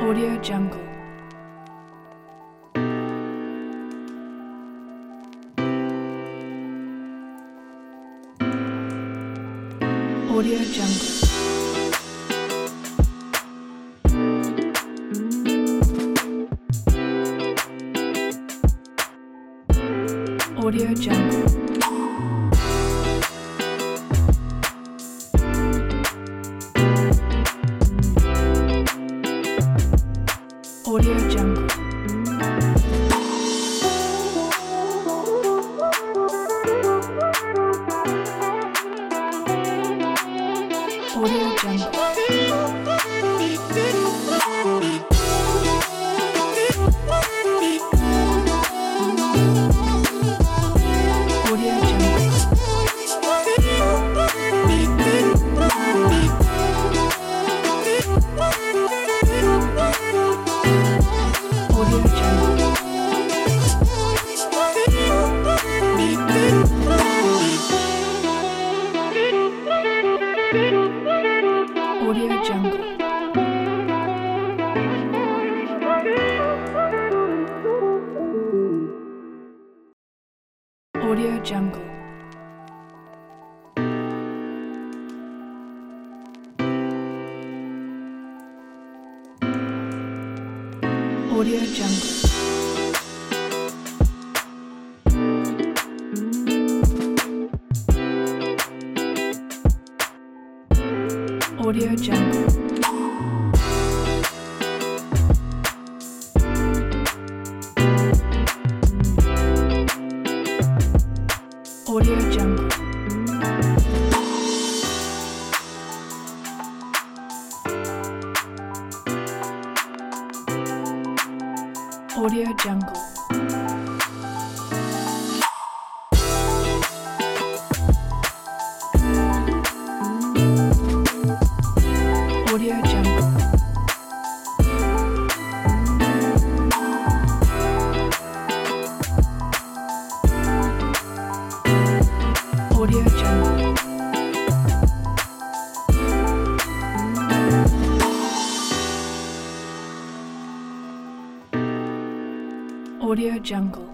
Audio Jungle. Audio Jungle. Audio Jungle. Audio Jungle. Audio Jungle. Audio Jungle. Audio Jungle. Audio Jungle. Audio Jungle. Audio Jungle. Audio Jungle. Audio Jungle. Audio Jungle. Audio Jungle. Audio Jungle. Audio Jungle.